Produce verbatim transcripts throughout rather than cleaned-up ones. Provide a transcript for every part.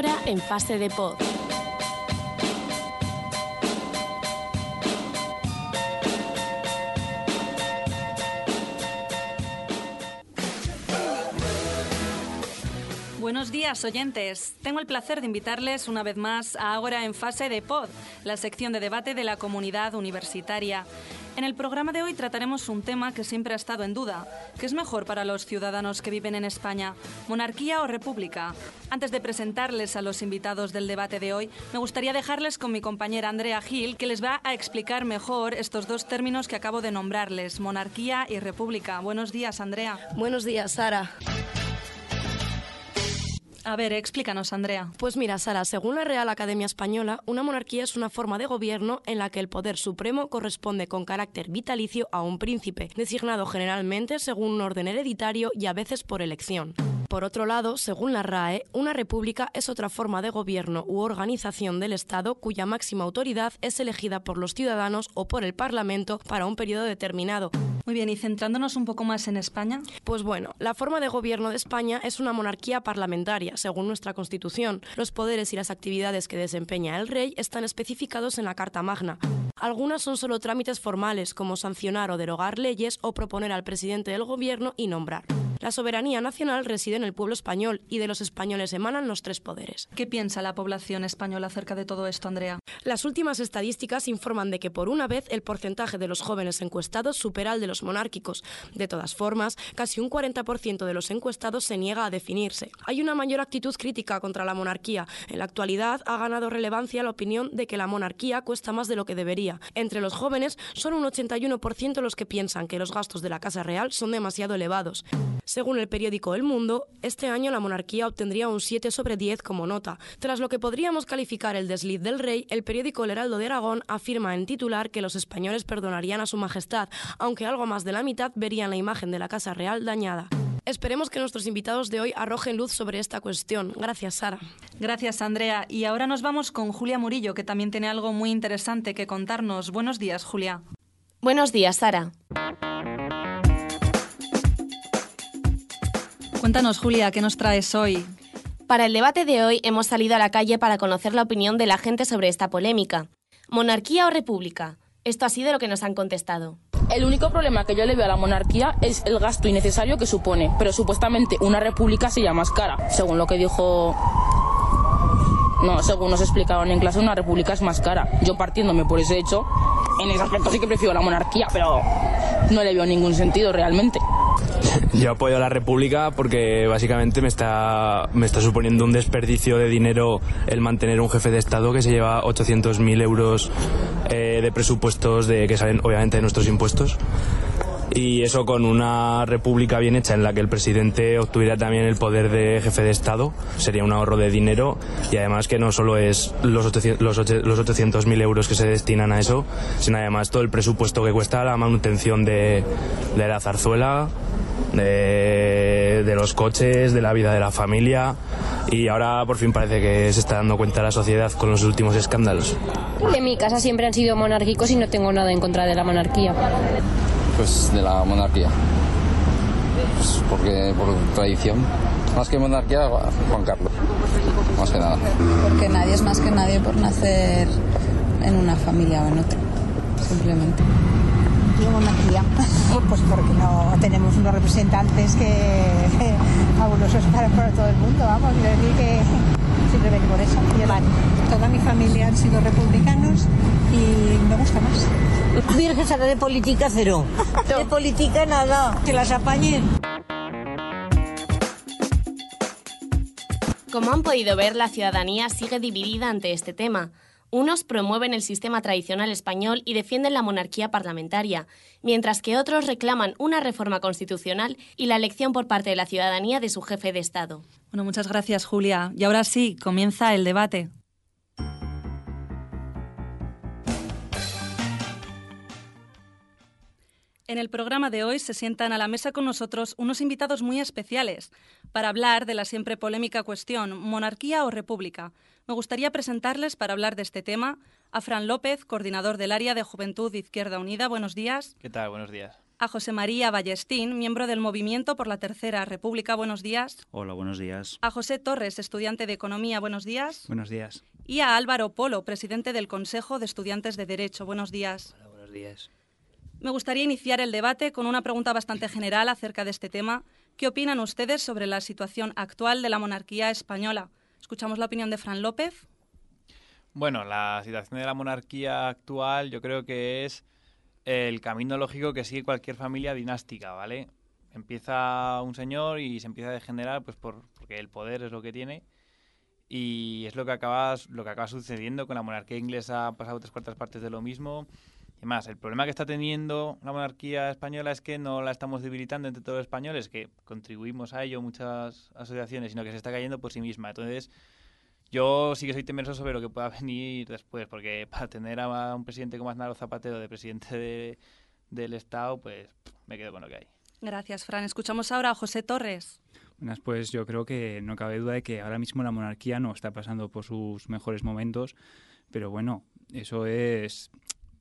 Ahora en fase de pod. Buenos días, oyentes. Tengo el placer de invitarles una vez más a Ahora en fase de pod, la sección de debate de la comunidad universitaria. En el programa de hoy trataremos un tema que siempre ha estado en duda. ¿Qué es mejor para los ciudadanos que viven en España? ¿Monarquía o república? Antes de presentarles a los invitados del debate de hoy, me gustaría dejarles con mi compañera Andrea Gil, que les va a explicar mejor estos dos términos que acabo de nombrarles, monarquía y república. Buenos días, Andrea. Buenos días, Sara. A ver, explícanos, Andrea. Pues mira, Sara, según la Real Academia Española, una monarquía es una forma de gobierno en la que el poder supremo corresponde con carácter vitalicio a un príncipe, designado generalmente según un orden hereditario y a veces por elección. Por otro lado, según la R A E, una república es otra forma de gobierno u organización del Estado cuya máxima autoridad es elegida por los ciudadanos o por el Parlamento para un periodo determinado. Muy bien, y centrándonos un poco más en España. Pues bueno, la forma de gobierno de España es una monarquía parlamentaria, según nuestra Constitución. Los poderes y las actividades que desempeña el rey están especificados en la Carta Magna. Algunas son solo trámites formales, como sancionar o derogar leyes o proponer al presidente del gobierno y nombrar. La soberanía nacional reside en el pueblo español y de los españoles emanan los tres poderes. ¿Qué piensa la población española acerca de todo esto, Andrea? Las últimas estadísticas informan de que por una vez el porcentaje de los jóvenes encuestados supera al de los monárquicos. De todas formas, casi un cuarenta por ciento de los encuestados se niega a definirse. Hay una mayor actitud crítica contra la monarquía. En la actualidad ha ganado relevancia la opinión de que la monarquía cuesta más de lo que debería. Entre los jóvenes son un ochenta y uno por ciento los que piensan que los gastos de la Casa Real son demasiado elevados. Según el periódico El Mundo, este año la monarquía obtendría un siete sobre diez como nota. Tras lo que podríamos calificar el desliz del rey, el periódico El Heraldo de Aragón afirma en titular que los españoles perdonarían a su majestad, aunque algo más de la mitad verían la imagen de la Casa Real dañada. Esperemos que nuestros invitados de hoy arrojen luz sobre esta cuestión. Gracias, Sara. Gracias, Andrea. Y ahora nos vamos con Julia Murillo, que también tiene algo muy interesante que contarnos. Buenos días, Julia. Buenos días, Sara. Cuéntanos, Julia, ¿qué nos traes hoy? Para el debate de hoy hemos salido a la calle para conocer la opinión de la gente sobre esta polémica. ¿Monarquía o república? Esto ha sido lo que nos han contestado. El único problema que yo le veo a la monarquía es el gasto innecesario que supone, pero supuestamente una república sería más cara, según lo que dijo... No, según nos explicaron en clase, una república es más cara. Yo partiéndome por ese hecho, en ese aspecto sí que prefiero la monarquía, pero no le veo ningún sentido realmente. Yo apoyo a la República porque básicamente me está, me está suponiendo un desperdicio de dinero el mantener un jefe de Estado que se lleva ochocientos mil euros eh, de presupuestos de, que salen obviamente de nuestros impuestos. Y eso con una república bien hecha en la que el presidente obtuviera también el poder de jefe de Estado, sería un ahorro de dinero y además que no solo es los ochocientos mil euros que se destinan a eso, sino además todo el presupuesto que cuesta la manutención de, de la zarzuela, de, de los coches, de la vida de la familia, y ahora por fin parece que se está dando cuenta la sociedad con los últimos escándalos. En mi casa siempre han sido monárquicos y no tengo nada en contra de la monarquía. Pues de la monarquía, pues porque por tradición, más que monarquía, Juan Carlos, más que nada. Porque nadie es más que nadie por nacer en una familia o en otra, simplemente. Yo monarquía, pues porque no tenemos unos representantes que fabulosos para, para todo el mundo, vamos, quiero decir que simplemente por eso. Yo, vale. Toda mi familia han sido republicanos y me gusta más. Virgen Santa, de política cero. De política nada. Que las apañen. Como han podido ver, la ciudadanía sigue dividida ante este tema. Unos promueven el sistema tradicional español y defienden la monarquía parlamentaria, mientras que otros reclaman una reforma constitucional y la elección por parte de la ciudadanía de su jefe de Estado. Bueno, muchas gracias, Julia. Y ahora sí, comienza el debate. En el programa de hoy se sientan a la mesa con nosotros unos invitados muy especiales para hablar de la siempre polémica cuestión, ¿monarquía o república? Me gustaría presentarles para hablar de este tema a Fran López, coordinador del área de Juventud de Izquierda Unida. Buenos días. ¿Qué tal? Buenos días. a José María Ballestín, miembro del Movimiento por la Tercera República. Buenos días. Hola, buenos días. A José Torres, estudiante de Economía. Buenos días. Buenos días. Y a Álvaro Polo, presidente del Consejo de Estudiantes de Derecho. Buenos días. Hola, buenos días. Me gustaría iniciar el debate con una pregunta bastante general acerca de este tema. ¿Qué opinan ustedes sobre la situación actual de la monarquía española? Escuchamos la opinión de Fran López. Bueno, la situación de la monarquía actual yo creo que es el camino lógico que sigue cualquier familia dinástica, ¿vale? Empieza un señor y se empieza a degenerar pues por, porque el poder es lo que tiene y es lo que acaba, lo que acaba sucediendo con la monarquía inglesa. Ha pasado tres cuartas partes de lo mismo. Y más, el problema que está teniendo la monarquía española es que no la estamos debilitando entre todos los españoles, que contribuimos a ello muchas asociaciones, sino que se está cayendo por sí misma. Entonces, yo sí que soy temeroso sobre lo que pueda venir después, porque para tener a un presidente como Aznar Zapatero de presidente de, del Estado, pues me quedo con lo que hay. Gracias, Fran. Escuchamos ahora a José Torres. Buenas, pues yo creo que no cabe duda de que ahora mismo la monarquía no está pasando por sus mejores momentos, pero bueno, eso es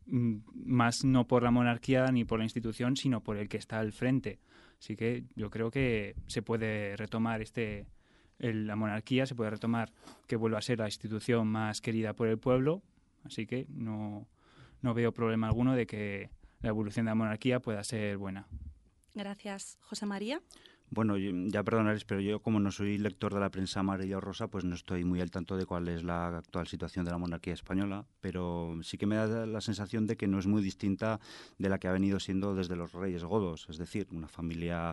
más no por la monarquía ni por la institución, sino por el que está al frente. Así que yo creo que se puede retomar este... la monarquía, se puede retomar que vuelva a ser la institución más querida por el pueblo, así que no, no veo problema alguno de que la evolución de la monarquía pueda ser buena. Gracias. José María. Bueno, ya perdonaréis, pero yo como no soy lector de la prensa amarilla o rosa, pues no estoy muy al tanto de cuál es la actual situación de la monarquía española, pero sí que me da la sensación de que no es muy distinta de la que ha venido siendo desde los reyes godos, es decir, una familia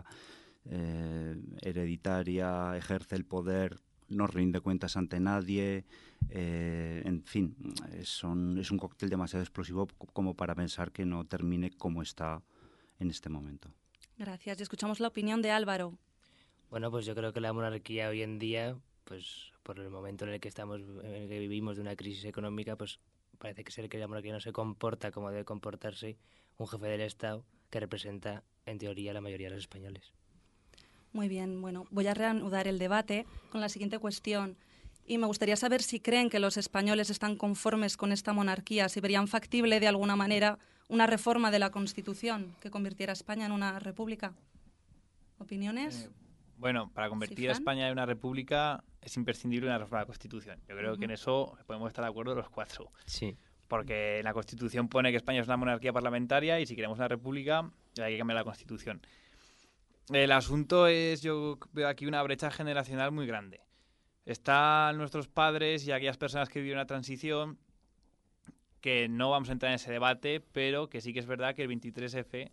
Eh, hereditaria, ejerce el poder, no rinde cuentas ante nadie, eh, en fin, es, son, es un cóctel demasiado explosivo como para pensar que no termine como está en este momento. Gracias. Y escuchamos la opinión de Álvaro. Bueno, pues yo creo que la monarquía hoy en día, pues por el momento en el que estamos, en el que vivimos de una crisis económica, pues parece que ser que la monarquía no se comporta como debe comportarse un jefe del Estado que representa, en teoría, la mayoría de los españoles. Muy bien, bueno, voy a reanudar el debate con la siguiente cuestión. Y me gustaría saber si creen que los españoles están conformes con esta monarquía, si verían factible de alguna manera una reforma de la Constitución que convirtiera a España en una república. ¿Opiniones? Eh, bueno, para convertir ¿Sí, a España en una república es imprescindible una reforma de la Constitución. Yo creo uh-huh. que en eso podemos estar de acuerdo los cuatro. Sí. Porque la Constitución pone que España es una monarquía parlamentaria y si queremos una república hay que cambiar la Constitución. El asunto es, yo veo aquí una brecha generacional muy grande. Están nuestros padres y aquellas personas que viven una transición, que no vamos a entrar en ese debate, pero que sí que es verdad que el veintitrés efe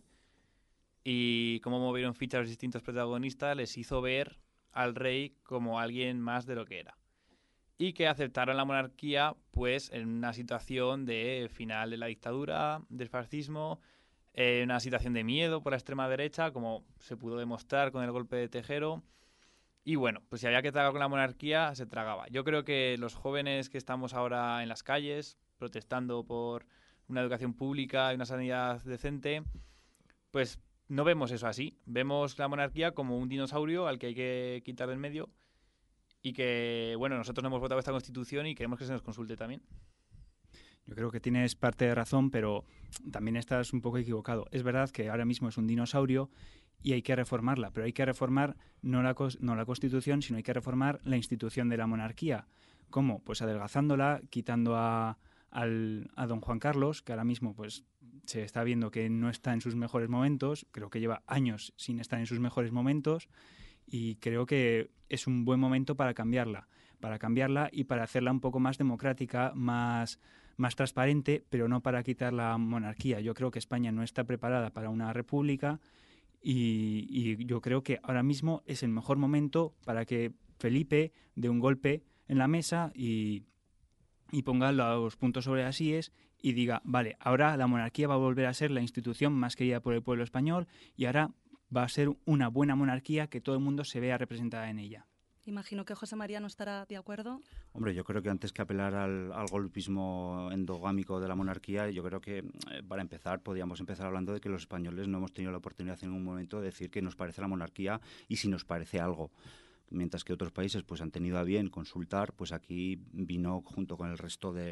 y cómo movieron fichas los distintos protagonistas les hizo ver al rey como alguien más de lo que era. Y que aceptaron la monarquía pues en una situación de final de la dictadura, del fascismo, en una situación de miedo por la extrema derecha, como se pudo demostrar con el golpe de Tejero. Y bueno, pues si había que tragar con la monarquía, se tragaba. Yo creo que los jóvenes que estamos ahora en las calles, protestando por una educación pública y una sanidad decente, pues no vemos eso así. Vemos la monarquía como un dinosaurio al que hay que quitar del medio y que, bueno, nosotros no hemos votado esta Constitución y queremos que se nos consulte también. Yo creo que tienes parte de razón, pero también estás un poco equivocado. Es verdad que ahora mismo es un dinosaurio y hay que reformarla, pero hay que reformar no la, no la Constitución, sino hay que reformar la institución de la monarquía. ¿Cómo? Pues adelgazándola, quitando a, al, a don Juan Carlos, que ahora mismo pues se está viendo que no está en sus mejores momentos, creo que lleva años sin estar en sus mejores momentos, y creo que es un buen momento para cambiarla, para cambiarla y para hacerla un poco más democrática, más... más transparente, pero no para quitar la monarquía. Yo creo que España no está preparada para una república y, y yo creo que ahora mismo es el mejor momento para que Felipe dé un golpe en la mesa y, y ponga los puntos sobre las íes y diga, vale, ahora la monarquía va a volver a ser la institución más querida por el pueblo español y ahora va a ser una buena monarquía que todo el mundo se vea representada en ella. Imagino que José María no estará de acuerdo. Hombre, yo creo que antes que apelar al, al golpismo endogámico de la monarquía, yo creo que eh, para empezar podríamos empezar hablando de que los españoles no hemos tenido la oportunidad en ningún momento de decir qué nos parece la monarquía y si nos parece algo. Mientras que otros países pues han tenido a bien consultar, pues aquí vino junto con el resto de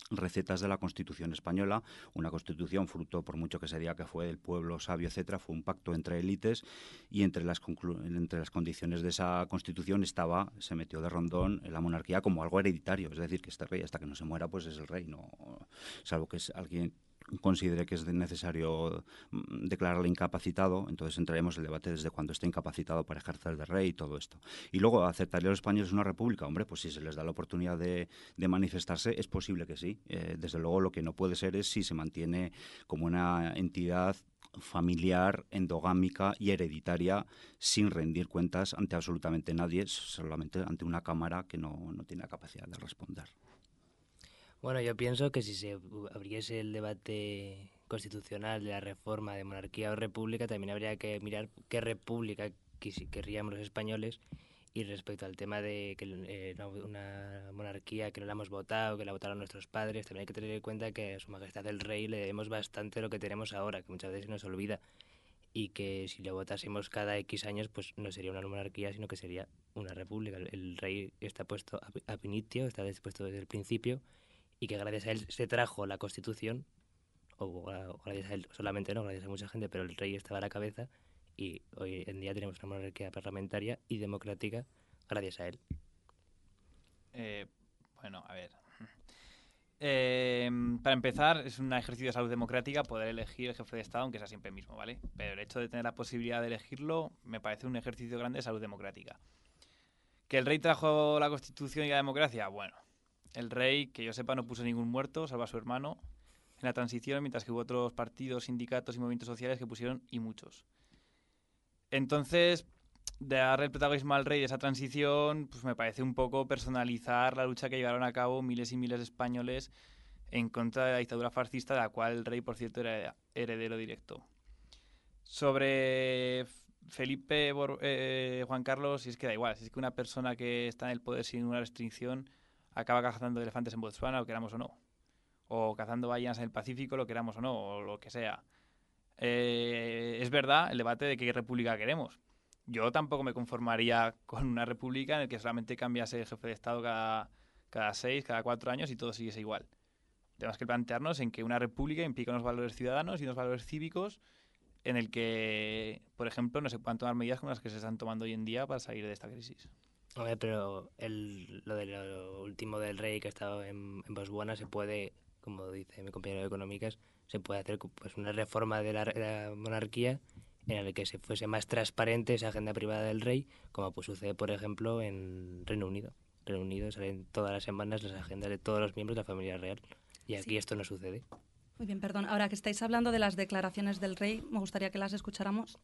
recetas de la Constitución española, una Constitución fruto, por mucho que se diga que fue del pueblo sabio, etcétera, fue un pacto entre élites y entre las, entre las condiciones de esa Constitución estaba, se metió de rondón la monarquía como algo hereditario, es decir, que este rey hasta que no se muera pues es el rey, no, salvo que es alguien considere que es necesario declararle incapacitado, entonces entraremos en el debate desde cuando esté incapacitado para ejercer de rey y todo esto. Y luego, ¿aceptarían los españoles una república? Hombre, pues si se les da la oportunidad de, de manifestarse, es posible que sí. Eh, desde luego, lo que no puede ser es si se mantiene como una entidad familiar, endogámica y hereditaria sin rendir cuentas ante absolutamente nadie, solamente ante una Cámara que no, no tiene la capacidad de responder. Bueno, yo pienso que si se abriese el debate constitucional de la reforma de monarquía o república, también habría que mirar qué república querríamos los españoles. Y respecto al tema de que eh, una monarquía que no la hemos votado, que la votaron nuestros padres, también hay que tener en cuenta que a Su Majestad el Rey le debemos bastante lo que tenemos ahora, que muchas veces se nos olvida. Y que si lo votásemos cada X años, pues no sería una monarquía, sino que sería una república. El, el rey está puesto ab initio, está dispuesto desde el principio, y que gracias a él se trajo la Constitución, o, o gracias a él solamente no, gracias a mucha gente, pero el rey estaba a la cabeza, y hoy en día tenemos una monarquía parlamentaria y democrática gracias a él. Eh, bueno, a ver. Eh, para empezar, es un ejercicio de salud democrática poder elegir el jefe de Estado, aunque sea siempre el mismo, ¿vale? Pero el hecho de tener la posibilidad de elegirlo me parece un ejercicio grande de salud democrática. ¿Que el rey trajo la Constitución y la democracia? Bueno, el rey, que yo sepa, no puso ningún muerto, salvo a su hermano, en la transición, mientras que hubo otros partidos, sindicatos y movimientos sociales que pusieron, y muchos. Entonces, de darle el protagonismo al rey de esa transición, pues me parece un poco personalizar la lucha que llevaron a cabo miles y miles de españoles en contra de la dictadura fascista, de la cual el rey, por cierto, era heredero directo. Sobre Felipe Bor eh, Juan Carlos, si es que da igual, si es que una persona que está en el poder sin ninguna restricción acaba cazando elefantes en Botswana, lo queramos o no, o cazando ballenas en el Pacífico, lo queramos o no, o lo que sea. Eh, es verdad el debate de qué república queremos. Yo tampoco me conformaría con una república en la que solamente cambiase el jefe de Estado cada, cada seis, cada cuatro años y todo siguiese igual. Tenemos que plantearnos en que una república implica unos valores ciudadanos y unos valores cívicos en el que, por ejemplo, no se puedan tomar medidas como las que se están tomando hoy en día para salir de esta crisis. Hombre, pero el, lo de lo último del rey que ha estado en, en Botswana se puede, como dice mi compañero de Económicas, se puede hacer pues una reforma de la, de la monarquía en la que se fuese más transparente esa agenda privada del rey, como pues sucede, por ejemplo, en Reino Unido. Reino Unido salen todas las semanas las agendas de todos los miembros de la familia real, y aquí sí. Esto no sucede. Muy bien, perdón. Ahora que estáis hablando de las declaraciones del rey, me gustaría que las escucháramos.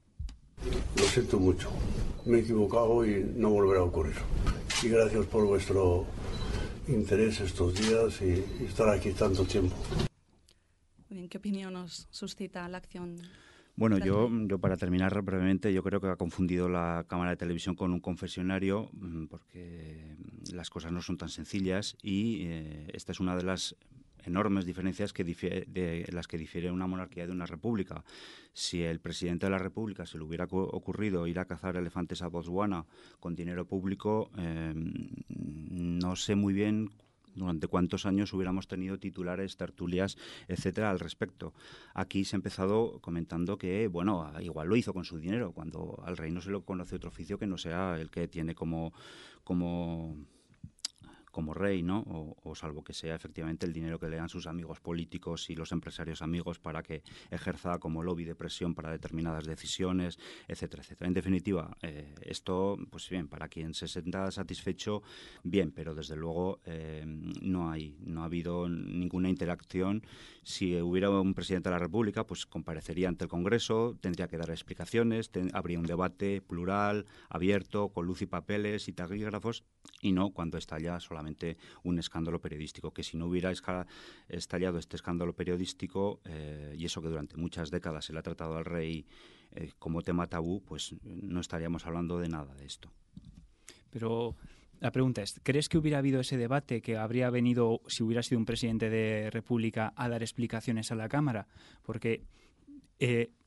Lo siento mucho. Me he equivocado y no volverá a ocurrir. Y gracias por vuestro interés estos días y, y estar aquí tanto tiempo. Muy bien, ¿qué opinión nos suscita la acción? Bueno, yo, yo para terminar brevemente, yo creo que ha confundido la cámara de televisión con un confesionario, porque las cosas no son tan sencillas y eh, esta es una de las enormes diferencias que difiere, de las que difiere una monarquía de una república. Si el presidente de la república se le hubiera ocurrido ir a cazar elefantes a Botswana con dinero público, eh, no sé muy bien durante cuántos años hubiéramos tenido titulares, tertulias, etcétera, al respecto. Aquí se ha empezado comentando que, bueno, igual lo hizo con su dinero, cuando al rey no se le conoce otro oficio que no sea el que tiene como, como, como rey, ¿no? O, o salvo que sea efectivamente el dinero que le dan sus amigos políticos y los empresarios amigos para que ejerza como lobby de presión para determinadas decisiones, etcétera, etcétera. En definitiva, eh, esto, pues bien, para quien se sienta satisfecho, bien, pero desde luego eh, no hay, no ha habido ninguna interacción. Si hubiera un presidente de la República, pues comparecería ante el Congreso, tendría que dar explicaciones, ten, habría un debate plural, abierto, con luz y papeles y taquígrafos, y no cuando estalla solamente un escándalo periodístico, que si no hubiera estallado este escándalo periodístico, eh, y eso que durante muchas décadas se le ha tratado al rey eh, como tema tabú, pues no estaríamos hablando de nada de esto. Pero la pregunta es, ¿crees que hubiera habido ese debate que habría venido, si hubiera sido un presidente de República, a dar explicaciones a la Cámara? Porque eh,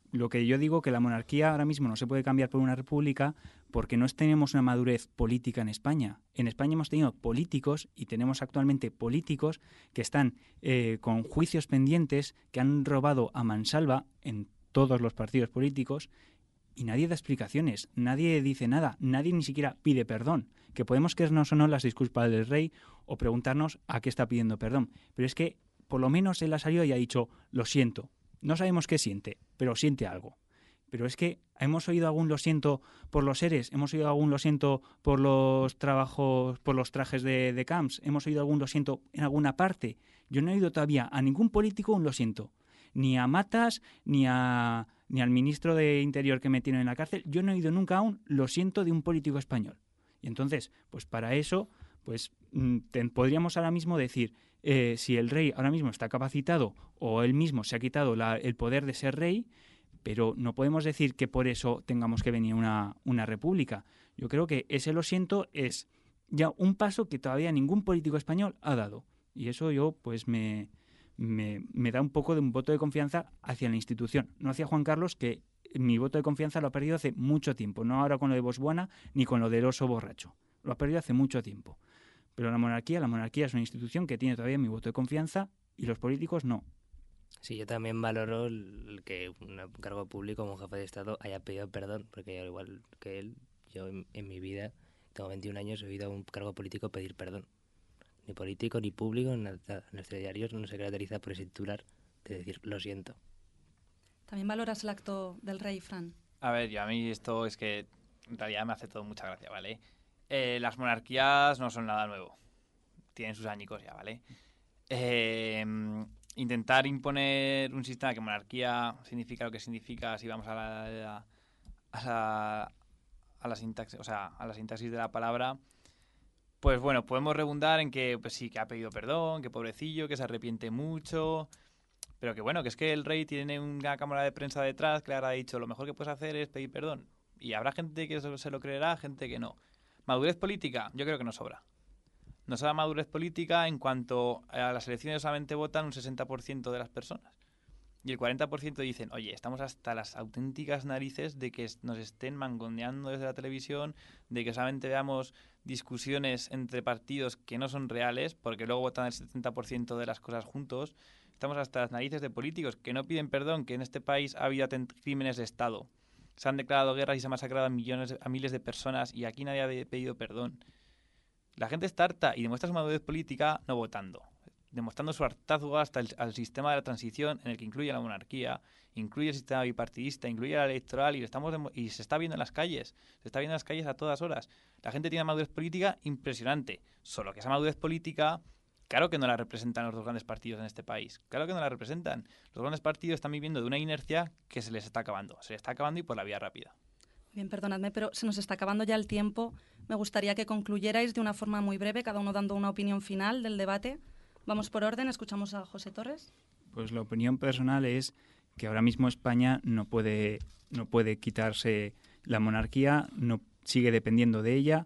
lo que yo digo que la monarquía ahora mismo no se puede cambiar por una república porque no tenemos una madurez política en España. En España hemos tenido políticos y tenemos actualmente políticos que están eh, con juicios pendientes, que han robado a mansalva en todos los partidos políticos y nadie da explicaciones, nadie dice nada, nadie ni siquiera pide perdón. Que podemos creernos o no las disculpas del rey o preguntarnos a qué está pidiendo perdón. Pero es que por lo menos él ha salido y ha dicho, lo siento. No sabemos qué siente, pero siente algo. Pero es que hemos oído algún lo siento por los seres, hemos oído algún lo siento por los trabajos, por los trajes de, de camps, hemos oído algún lo siento en alguna parte. Yo no he oído todavía a ningún político un lo siento. Ni a Matas, ni a ni al ministro de Interior que metieron en la cárcel. Yo no he oído nunca aún lo siento de un político español. Y entonces, pues para eso, pues ten, podríamos ahora mismo decir, eh, si el rey ahora mismo está capacitado o él mismo se ha quitado la, el poder de ser rey, pero no podemos decir que por eso tengamos que venir una, una república. Yo creo que ese lo siento es ya un paso que todavía ningún político español ha dado. Y eso yo pues me, me, me da un poco de un voto de confianza hacia la institución, no hacia Juan Carlos, que mi voto de confianza lo ha perdido hace mucho tiempo, no ahora con lo de Botswana ni con lo del oso borracho. Lo ha perdido hace mucho tiempo. Pero la monarquía, la monarquía es una institución que tiene todavía mi voto de confianza y los políticos no. Sí, yo también valoro el que un cargo público como jefe de Estado haya pedido perdón, porque al igual que él, yo en, en mi vida, tengo veintiún años, he oído a un cargo político pedir perdón. Ni político, ni público, nada. Nuestro diario no se caracteriza por ese titular de decir lo siento. ¿También valoras el acto del rey, Fran? A ver, yo a mí esto es que en realidad me hace todo mucha gracia, ¿vale? Eh, las monarquías no son nada nuevo. Tienen sus añicos ya, ¿vale? Eh, intentar imponer un sistema que monarquía significa lo que significa si vamos a la, a la, a la sintaxis, o sea, a la sintaxis de la palabra, pues bueno, podemos redundar en que pues sí, que ha pedido perdón, que pobrecillo, que se arrepiente mucho, pero que bueno, que es que el rey tiene una cámara de prensa detrás que le habrá dicho lo mejor que puedes hacer es pedir perdón. Y habrá gente que se lo creerá, gente que no. Madurez política, yo creo que no sobra. No sobra madurez política en cuanto a las elecciones solamente votan un sesenta por ciento de las personas. Y el cuarenta por ciento dicen, oye, estamos hasta las auténticas narices de que nos estén mangoneando desde la televisión, de que solamente veamos discusiones entre partidos que no son reales, porque luego votan el setenta por ciento de las cosas juntos. Estamos hasta las narices de políticos que no piden perdón, que en este país ha habido crímenes de Estado. Se han declarado guerras y se han masacrado a millones, a miles de personas y aquí nadie ha pedido perdón. La gente está harta y demuestra su madurez política no votando, demostrando su hartazgo hasta el al sistema de la transición en el que incluye la monarquía, incluye el sistema bipartidista, incluye la electoral y, estamos y se está viendo en las calles, se está viendo en las calles a todas horas. La gente tiene una madurez política impresionante, solo que esa madurez política, claro que no la representan los dos grandes partidos en este país, claro que no la representan. Los grandes partidos están viviendo de una inercia que se les está acabando, se les está acabando y por la vía rápida. Bien, perdonadme, pero se nos está acabando ya el tiempo. Me gustaría que concluyerais de una forma muy breve, cada uno dando una opinión final del debate. Vamos por orden, escuchamos a José Torres. Pues la opinión personal es que ahora mismo España no puede, no puede quitarse la monarquía, no sigue dependiendo de ella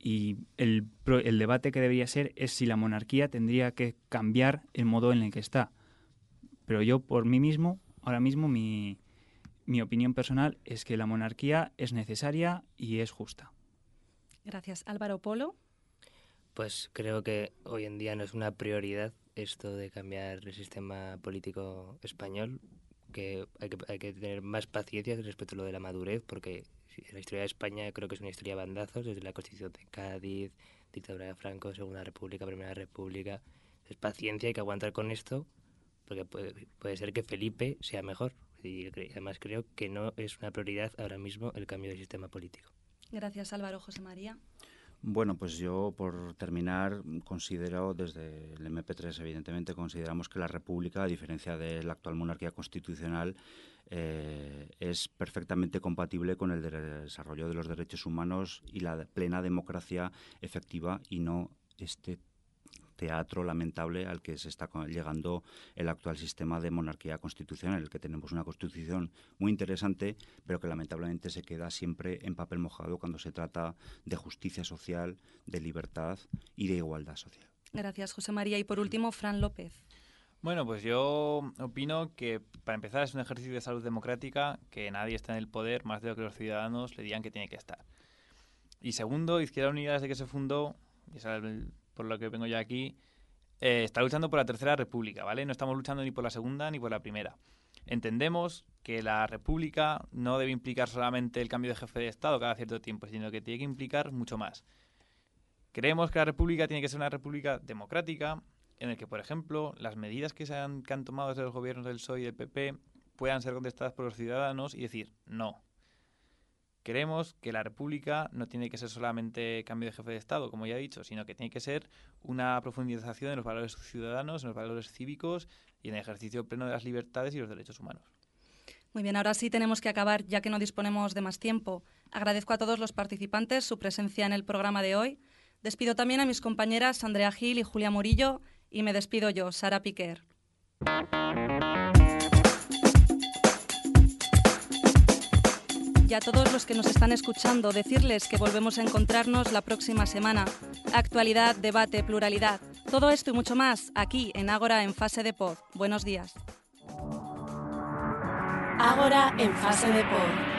y el, el debate que debería ser es si la monarquía tendría que cambiar el modo en el que está. Pero yo por mí mismo, ahora mismo mi... Mi opinión personal es que la monarquía es necesaria y es justa. Gracias. Álvaro Polo. Pues creo que hoy en día no es una prioridad esto de cambiar el sistema político español, que hay que, hay que tener más paciencia respecto a lo de la madurez, porque la historia de España creo que es una historia de bandazos, desde la Constitución de Cádiz, dictadura de Franco, Segunda República, Primera República. Es paciencia, hay que aguantar con esto, porque puede, puede ser que Felipe sea mejor. Y además creo que no es una prioridad ahora mismo el cambio del sistema político. Gracias, Álvaro. José María. Bueno, pues yo, por terminar, considero, desde el eme pe tres, evidentemente, consideramos que la República, a diferencia de la actual monarquía constitucional, eh, es perfectamente compatible con el desarrollo de los derechos humanos y la plena democracia efectiva y no este teatro lamentable al que se está llegando el actual sistema de monarquía constitucional, en el que tenemos una constitución muy interesante, pero que lamentablemente se queda siempre en papel mojado cuando se trata de justicia social, de libertad y de igualdad social. Gracias, José María. Y por último, Fran López. Bueno, pues yo opino que para empezar es un ejercicio de salud democrática que nadie está en el poder más de lo que los ciudadanos le digan que tiene que estar. Y segundo, Izquierda Unida desde que se fundó, y es el, por lo que vengo yo aquí, eh, está luchando por la Tercera República, ¿vale? No estamos luchando ni por la segunda ni por la primera. Entendemos que la República no debe implicar solamente el cambio de jefe de Estado cada cierto tiempo, sino que tiene que implicar mucho más. Creemos que la República tiene que ser una república democrática, en el que, por ejemplo, las medidas que se han, que han tomado desde los gobiernos del P S O E y del P P puedan ser contestadas por los ciudadanos y decir no. Creemos que la República no tiene que ser solamente cambio de jefe de Estado, como ya he dicho, sino que tiene que ser una profundización en los valores ciudadanos, en los valores cívicos y en el ejercicio pleno de las libertades y los derechos humanos. Muy bien, ahora sí tenemos que acabar, ya que no disponemos de más tiempo. Agradezco a todos los participantes su presencia en el programa de hoy. Despido también a mis compañeras Andrea Gil y Julia Murillo y me despido yo, Sara Piquer. Y a todos los que nos están escuchando, decirles que volvemos a encontrarnos la próxima semana. Actualidad, debate, pluralidad. Todo esto y mucho más aquí en Ágora en Fase de Pod. Buenos días. Ágora en Fase de Pod.